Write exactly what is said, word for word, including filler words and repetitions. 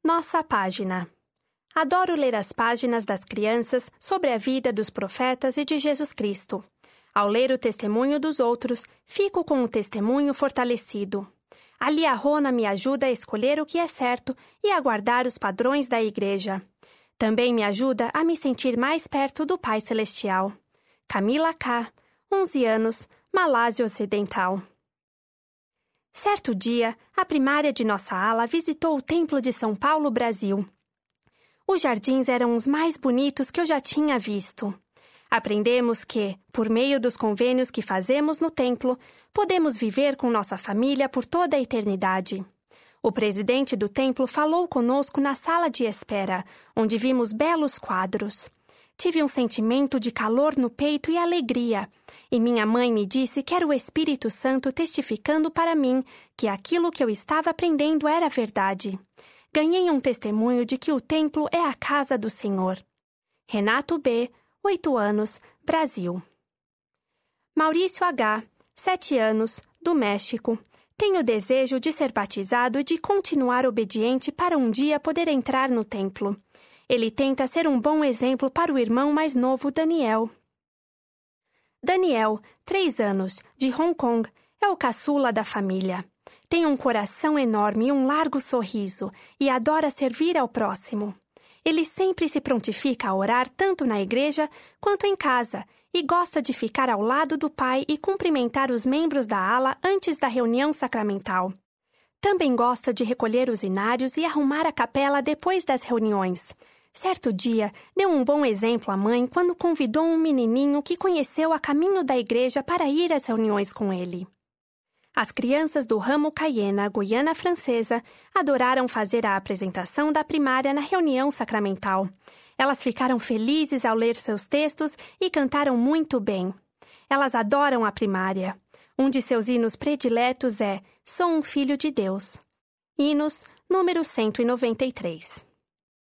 Nossa página. Adoro ler as páginas das crianças sobre a vida dos profetas e de Jesus Cristo. Ao ler o testemunho dos outros, fico com o testemunho fortalecido. Ali a Rona me ajuda a escolher o que é certo e a guardar os padrões da Igreja. Também me ajuda a me sentir mais perto do Pai Celestial. Camila K., onze anos, Malásia Ocidental. Certo dia, a primária de nossa ala visitou o Templo de São Paulo, Brasil. Os jardins eram os mais bonitos que eu já tinha visto. Aprendemos que, por meio dos convênios que fazemos no templo, podemos viver com nossa família por toda a eternidade. O presidente do templo falou conosco na sala de espera, onde vimos belos quadros. Tive um sentimento de calor no peito e alegria, e minha mãe me disse que era o Espírito Santo testificando para mim que aquilo que eu estava aprendendo era verdade. Ganhei um testemunho de que o templo é a casa do Senhor. Renato B., oito anos, Brasil. Maurício H., sete anos, do México. Tenho desejo de ser batizado e de continuar obediente para um dia poder entrar no templo. Ele tenta ser um bom exemplo para o irmão mais novo, Daniel. Daniel, três anos, de Hong Kong, é o caçula da família. Tem um coração enorme e um largo sorriso e adora servir ao próximo. Ele sempre se prontifica a orar tanto na igreja quanto em casa e gosta de ficar ao lado do pai e cumprimentar os membros da ala antes da reunião sacramental. Também gosta de recolher os inários e arrumar a capela depois das reuniões. Certo dia, deu um bom exemplo à mãe quando convidou um menininho que conheceu a caminho da igreja para ir às reuniões com ele. As crianças do ramo Cayena, Guiana Francesa, adoraram fazer a apresentação da primária na reunião sacramental. Elas ficaram felizes ao ler seus textos e cantaram muito bem. Elas adoram a primária. Um de seus hinos prediletos é Sou um Filho de Deus. Hinos, número cento e noventa e três.